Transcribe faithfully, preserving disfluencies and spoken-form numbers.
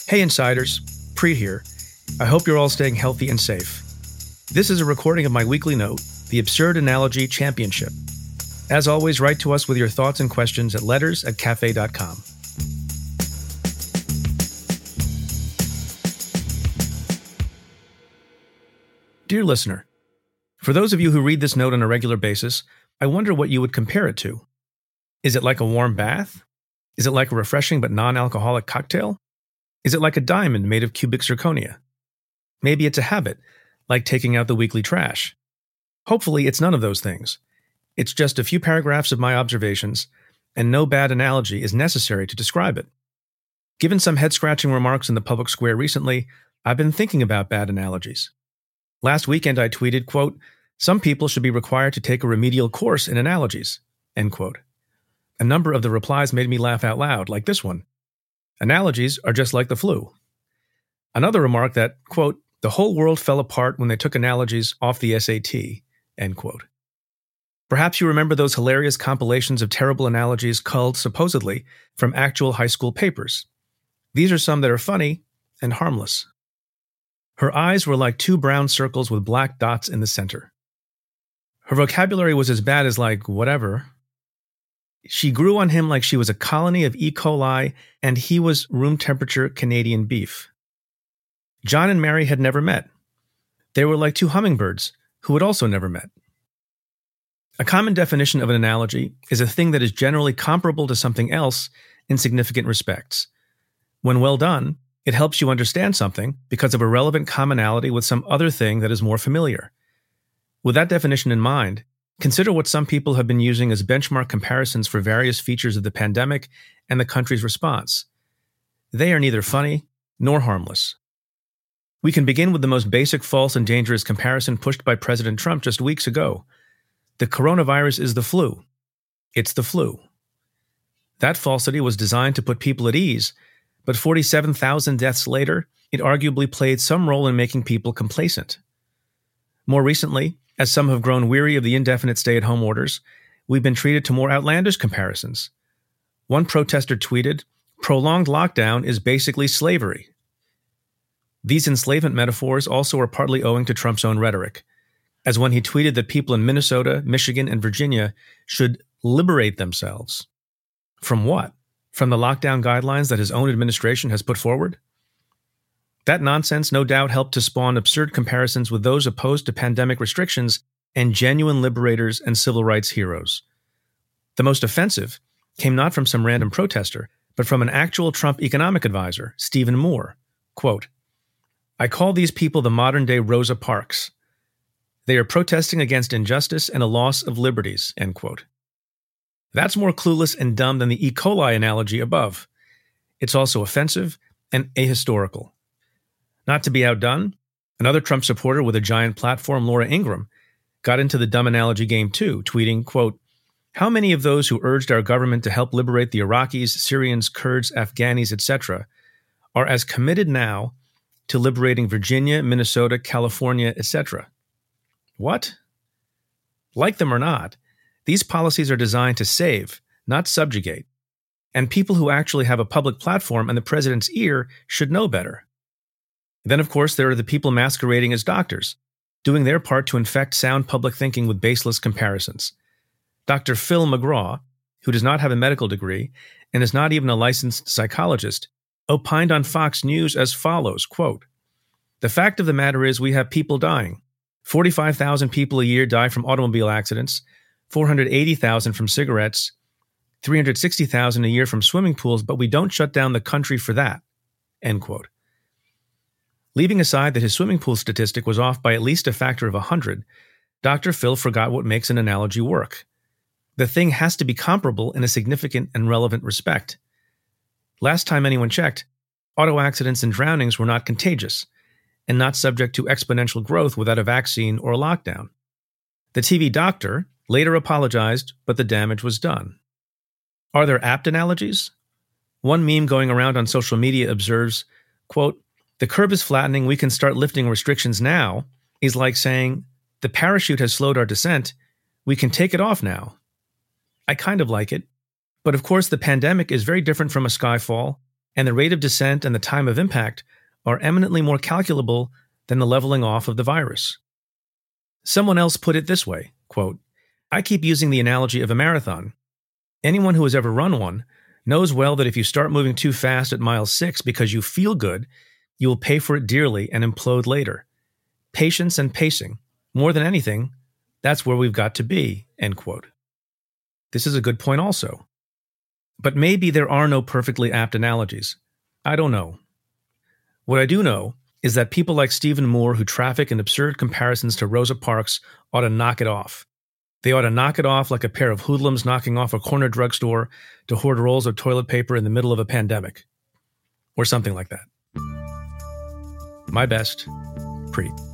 Hey Insiders, Preet here. I hope you're all staying healthy and safe. This is a recording of my weekly note, The Absurd Analogy Championship. As always, write to us with your thoughts and questions at letters at cafe dot com. Dear listener, for those of you who read this note on a regular basis, I wonder what you would compare it to. Is it like a warm bath? Is it like a refreshing but non-alcoholic cocktail? Is it like a diamond made of cubic zirconia? Maybe it's a habit, like taking out the weekly trash. Hopefully, it's none of those things. It's just a few paragraphs of my observations, and no bad analogy is necessary to describe it. Given some head-scratching remarks in the public square recently, I've been thinking about bad analogies. Last weekend I tweeted, quote, "Some people should be required to take a remedial course in analogies," end quote. A number of the replies made me laugh out loud, like this one. Analogies are just like the flu. Another remark that, quote, "The whole world fell apart when they took analogies off the S A T," end quote. Perhaps you remember those hilarious compilations of terrible analogies culled, supposedly, from actual high school papers. These are some that are funny and harmless. Her eyes were like two brown circles with black dots in the center. Her vocabulary was as bad as like, whatever. She grew on him like she was a colony of E. coli and he was room temperature Canadian beef. John and Mary had never met. They were like two hummingbirds who had also never met. A common definition of an analogy is a thing that is generally comparable to something else in significant respects. When well done, it helps you understand something because of a relevant commonality with some other thing that is more familiar. With that definition in mind, consider what some people have been using as benchmark comparisons for various features of the pandemic and the country's response. They are neither funny nor harmless. We can begin with the most basic false and dangerous comparison pushed by President Trump just weeks ago. The coronavirus is the flu. It's the flu. That falsity was designed to put people at ease, but forty-seven thousand deaths later, it arguably played some role in making people complacent. More recently, as some have grown weary of the indefinite stay-at-home orders, we've been treated to more outlandish comparisons. One protester tweeted, "Prolonged lockdown is basically slavery." These enslavement metaphors also are partly owing to Trump's own rhetoric, as when he tweeted that people in Minnesota, Michigan, and Virginia should liberate themselves. From what? From the lockdown guidelines that his own administration has put forward? That nonsense no doubt helped to spawn absurd comparisons with those opposed to pandemic restrictions and genuine liberators and civil rights heroes. The most offensive came not from some random protester, but from an actual Trump economic advisor, Stephen Moore. Quote, "I call these people the modern-day Rosa Parks. They are protesting against injustice and a loss of liberties," end quote. That's more clueless and dumb than the E. coli analogy above. It's also offensive and ahistorical. Not to be outdone, another Trump supporter with a giant platform, Laura Ingraham, got into the dumb analogy game too, tweeting, quote, "How many of those who urged our government to help liberate the Iraqis, Syrians, Kurds, Afghanis, et cetera are as committed now to liberating Virginia, Minnesota, California, et cetera" What? Like them or not, these policies are designed to save, not subjugate. And people who actually have a public platform and the president's ear should know better. Then, of course, there are the people masquerading as doctors, doing their part to infect sound public thinking with baseless comparisons. Doctor Phil McGraw, who does not have a medical degree and is not even a licensed psychologist, opined on Fox News as follows, quote, "The fact of the matter is we have people dying. forty-five thousand people a year die from automobile accidents, four hundred eighty thousand from cigarettes, three hundred sixty thousand a year from swimming pools, but we don't shut down the country for that," end quote. Leaving aside that his swimming pool statistic was off by at least a factor of one hundred, Doctor Phil forgot what makes an analogy work. The thing has to be comparable in a significant and relevant respect. Last time anyone checked, auto accidents and drownings were not contagious and not subject to exponential growth without a vaccine or a lockdown. The T V doctor later apologized, but the damage was done. Are there apt analogies? One meme going around on social media observes, quote, "The curve is flattening, we can start lifting restrictions now," is like saying, "The parachute has slowed our descent, we can take it off now." I kind of like it, but of course the pandemic is very different from a skyfall, and the rate of descent and the time of impact are eminently more calculable than the leveling off of the virus. Someone else put it this way, quote, I keep using the analogy of a marathon. Anyone who has ever run one knows well that if you start moving too fast at mile six because you feel good, you will pay for it dearly and implode later. Patience and pacing, more than anything, that's where we've got to be, end quote. This is a good point also. But maybe there are no perfectly apt analogies. I don't know. What I do know is that people like Stephen Moore who traffic in absurd comparisons to Rosa Parks ought to knock it off. They ought to knock it off like a pair of hoodlums knocking off a corner drugstore to hoard rolls of toilet paper in the middle of a pandemic. Or something like that. My best, Preet.